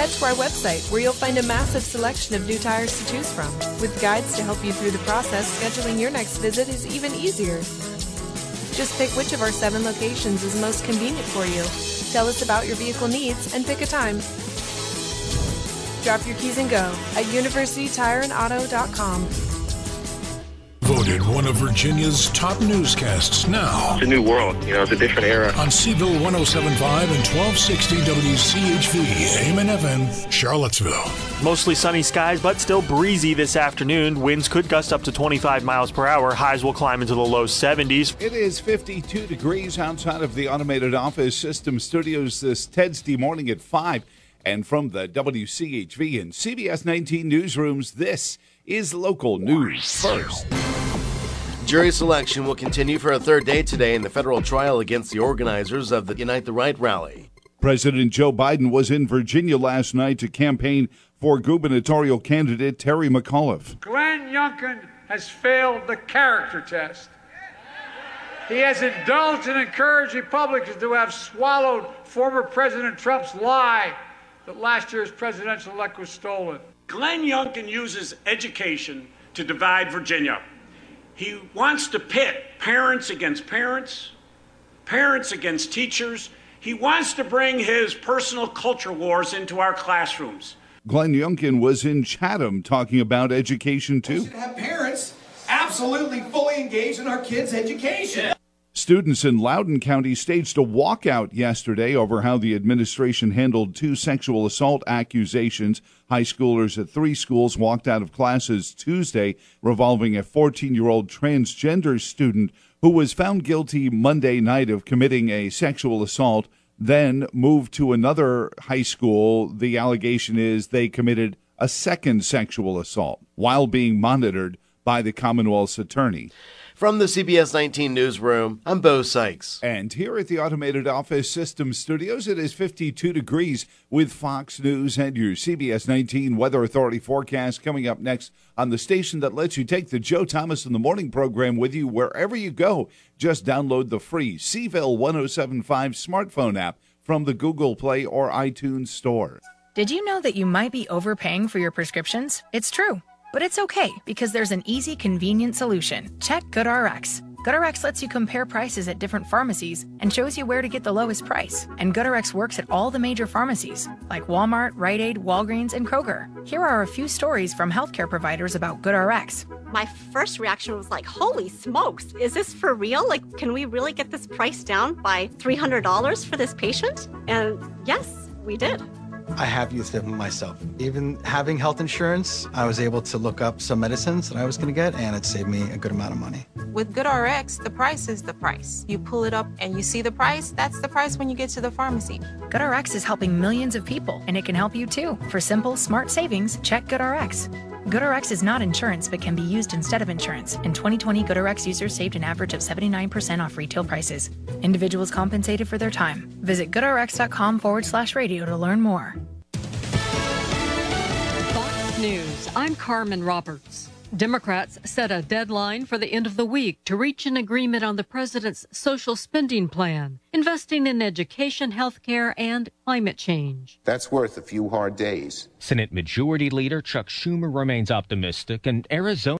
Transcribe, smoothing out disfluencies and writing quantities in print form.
Head to our website where you'll find a massive selection of new tires to choose from. With guides to help you through the process, scheduling your next visit is even easier. Just pick which of our 7 locations is most convenient for you. Tell us about your vehicle needs and pick a time. Drop your keys and go at universitytireandauto.com. Voted one of Virginia's top newscasts now. It's a new world, it's a different era. On Seville 107.5 and 1260 WCHV, AM and FM, Charlottesville. Mostly sunny skies, but still breezy this afternoon. Winds could gust up to 25 miles per hour. Highs will climb into the low 70s. It is 52 degrees outside of the Automated Office System Studios this Tuesday morning at 5. And from the WCHV and CBS 19 newsrooms, this is local news first. Jury selection will continue for a third day today in the federal trial against the organizers of the Unite the Right rally. President Joe Biden was in Virginia last night to campaign for gubernatorial candidate Terry McAuliffe. Glenn Youngkin has failed the character test. He has indulged and encouraged Republicans to have swallowed former President Trump's lie that last year's presidential elect was stolen. Glenn Youngkin uses education to divide Virginia. He wants to pit parents against parents, parents against teachers. He wants to bring his personal culture wars into our classrooms. Glenn Youngkin was in Chatham talking about education, too. We should have parents absolutely fully engaged in our kids' education. Yeah. Students in Loudoun County staged a walkout yesterday over how the administration handled 2 sexual assault accusations. High schoolers at 3 schools walked out of classes Tuesday, revolving a 14-year-old transgender student who was found guilty Monday night of committing a sexual assault, then moved to another high school. The allegation is they committed a second sexual assault while being monitored by the Commonwealth's attorney. From the CBS 19 newsroom, I'm Bo Sykes. And here at the Automated Office System Studios, it is 52 degrees with Fox News and your CBS 19 Weather Authority forecast coming up next on the station that lets you take the Joe Thomas in the Morning program with you wherever you go. Just download the free Seville 107.5 smartphone app from the Google Play or iTunes store. Did you know that you might be overpaying for your prescriptions? It's true. But it's okay, because there's an easy, convenient solution. Check GoodRx. GoodRx lets you compare prices at different pharmacies and shows you where to get the lowest price. And GoodRx works at all the major pharmacies, like Walmart, Rite Aid, Walgreens, and Kroger. Here are a few stories from healthcare providers about GoodRx. My first reaction was like, holy smokes, is this for real? Like, can we really get this price down by $300 for this patient? And yes, we did. I have used it myself. Even having health insurance, I was able to look up some medicines that I was going to get, and it saved me a good amount of money. With GoodRx, the price is the price. You pull it up and you see the price. That's the price when you get to the pharmacy. GoodRx is helping millions of people, and it can help you too. For simple, smart savings, check GoodRx. GoodRx is not insurance, but can be used instead of insurance. In 2020, GoodRx users saved an average of 79% off retail prices. Individuals compensated for their time. Visit goodrx.com/radio to learn more. Fox News, I'm Carmen Roberts. Democrats set a deadline for the end of the week to reach an agreement on the president's social spending plan, investing in education, health care, and climate change. That's worth a few hard days. Senate Majority Leader Chuck Schumer remains optimistic, and Arizona